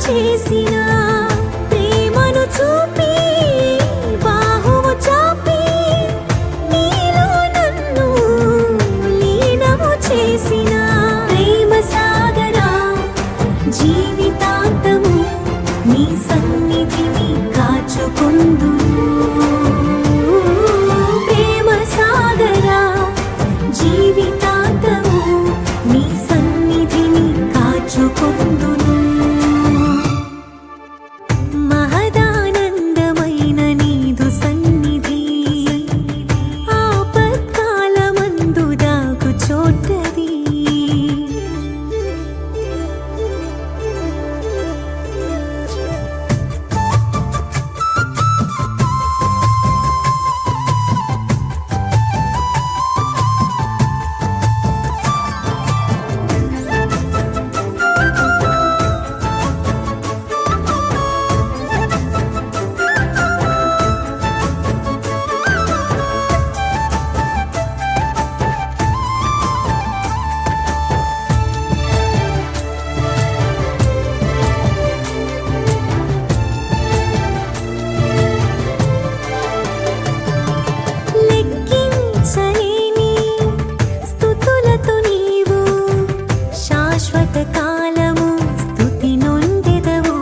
చేసిన ప్రేమను చూపి బాహువు చాపి నీలో నన్ను లీనము చేసిన ప్రేమ సాగరా జీవితాంతము నీ సన్నిధిని కాచుకొందును ప్రేమ సాగరా జీవితాంతము నీ సన్నిధిని కాచుకొందును మహదానందమైన నీదు సన్నిధి ఆపత్కాలమందు దాగు చోటది లెక్కించలేని స్తుతులతో నీవు శాశ్వత కాలము స్తుతి నొందెదవు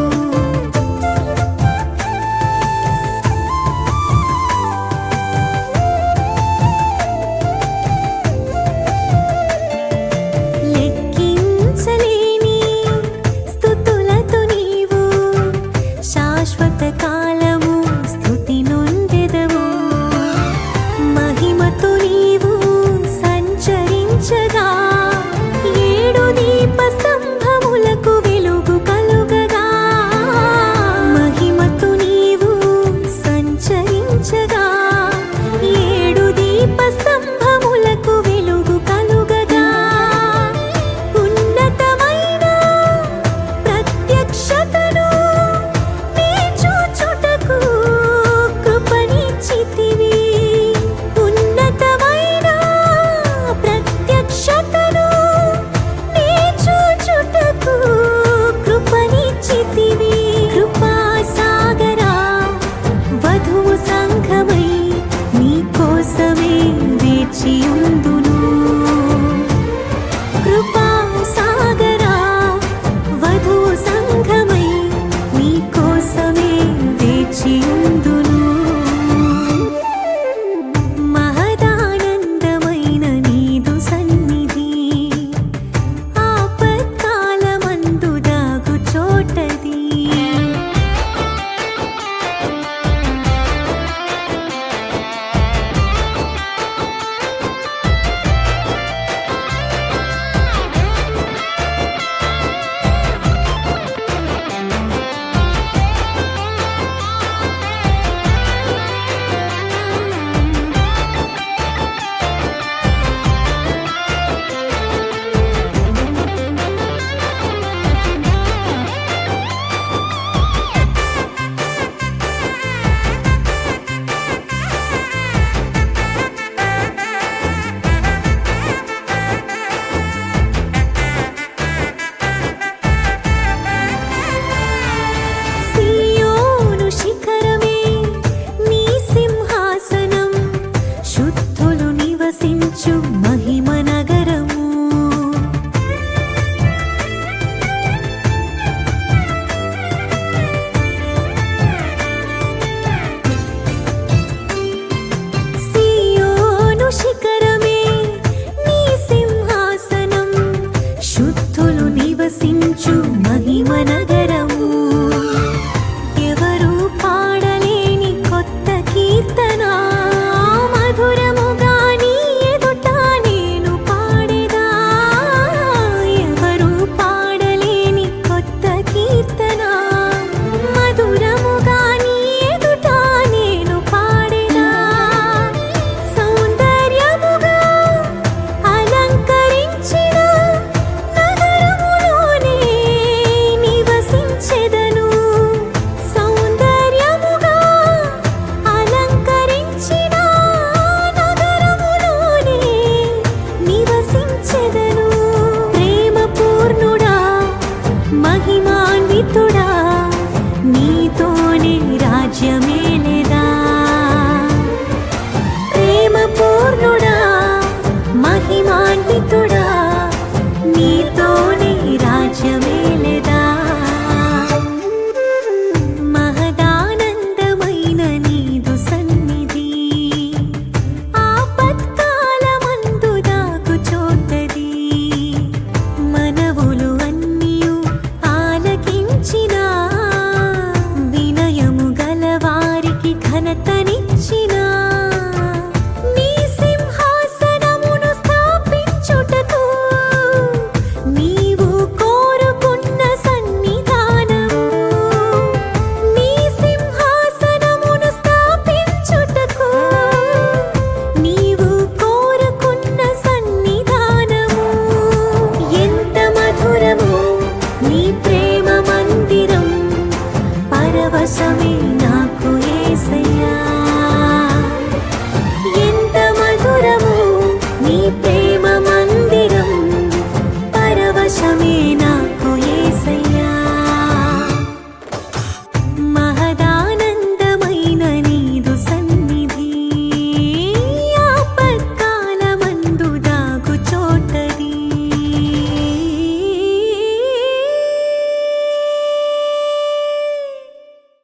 లెక్కించలేని స్తుతులతో నీవు శాశ్వత కాలము స్తుతి నొందెదవు మహిమతో నీవు సంచరించగా ఏడు దీప స్తంభములకు వెలుగు కలుగగా మహిమతో నీవు సంచరించగా ఏడు దీప స్తంభములకు వెలుగు కలుగగా ఉన్నతమైన ప్రత్యక్షతను నీ చూచుటకు కృపనిచ్చితివి ఉన్నతమైన ప్రత్యక్షతను నీ చూచుటకు కృపనిచ్చితివి కృపా సాగరా వధువు సంఘమై నీ కోసమే వేచియుందును కృపా సాగరా వధువు సంఘమై నీ కోసమే వేచియుందును మహదానందమైన నీదు సన్నిధి ఆపత్కాలమందు దాగు చోటది సియోను శిఖరమే నీ సింహాసనం శుద్ధులు నివసించు మహిమ నగరము సియోను శిఖరమే నీ సింహాసనం శుద్ధులు నివసించు మహిమ నగరము ఎవరు పాడలేని కొత్త కీర్తన మధురముగా నీ ఎదుట నేను పాడేదా ఎవరు పాడలేని కొత్త కీర్తన మధురముగా నీ ఎదుట నేను పాడేదా సౌందర్యముగా అలంకరించిన నగరములోనే నివసి మహిమాన్వితుడా నీతోనే రాజ్యమేలెదా ప్రేమ పూర్ణుడా మహిమాన్వితుడా నీతోనే రాజ్యమేలెదా మహదానందమైన నీదు సన్నిధి ఆపత్కాలమందు దాగుచోతది మనవులు అన్నియు ఆలకించిన వినయము గలవారికి ఘనతనిచ్చిన నీ సింహాసనమును స్థాపించుటకు నీవు కోరుకున్న సన్నిధానము నీ సింహాసనమును స్థాపించుటకు నీవు కోరుకున్న సన్నిధానము ఎంత మధురము నీ ప్రేమ మందిరం పరవశమే